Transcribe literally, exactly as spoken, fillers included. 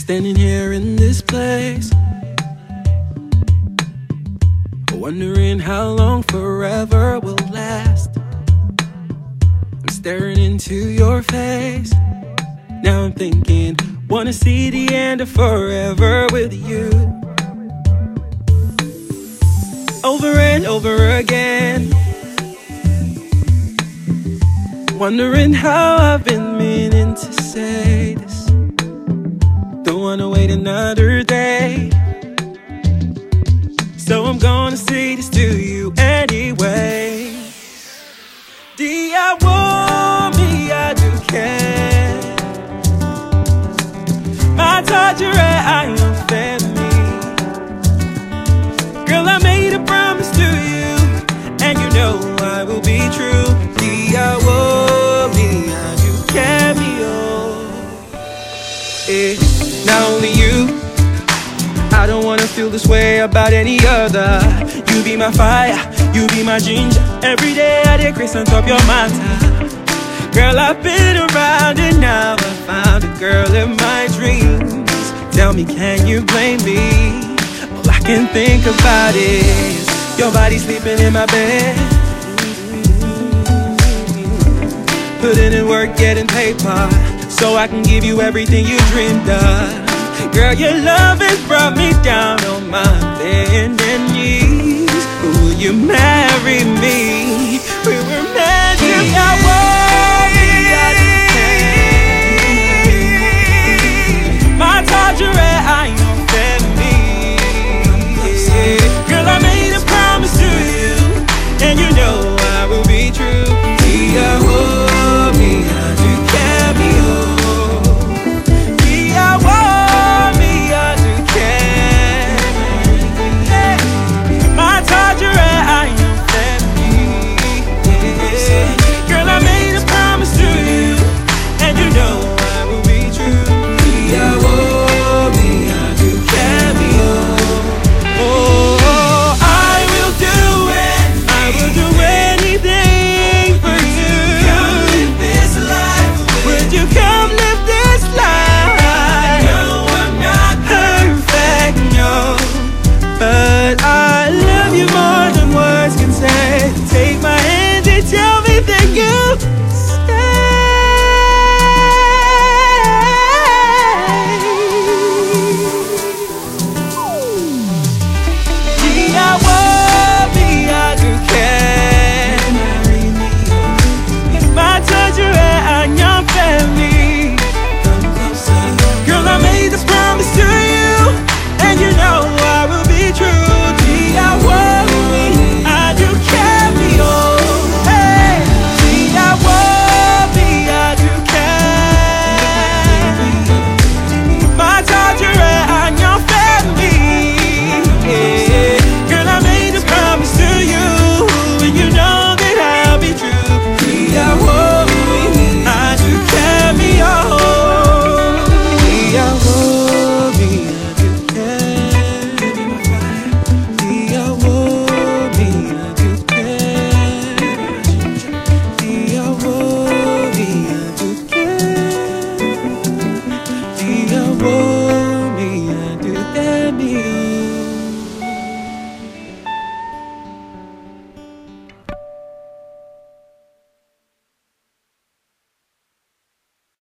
Standing here in this place, wondering how long forever will last. I'm staring into your face. Now I'm thinking, wanna see the end of forever with you. Over and over again, wondering how I've been meaning to say this. Don't wanna wait another day, so I'm gonna say this to you anyway. Dia uomini do care, matajere ayong femi. Girl, I made a promise to you, and you know I will be true. Dia uomini do care me oh. Eh, not only you, I don't wanna feel this way about any other. You be my fire, you be my ginger. Every day I did grace on top your matter. Girl, I've been around and now I found a girl in my dreams. Tell me, can you blame me? All I can think about is your body sleeping in my bed, putting in work, getting paper, so I can give you everything you dreamed of. Girl, your love has brought me down on my bending knees. Will you marry me?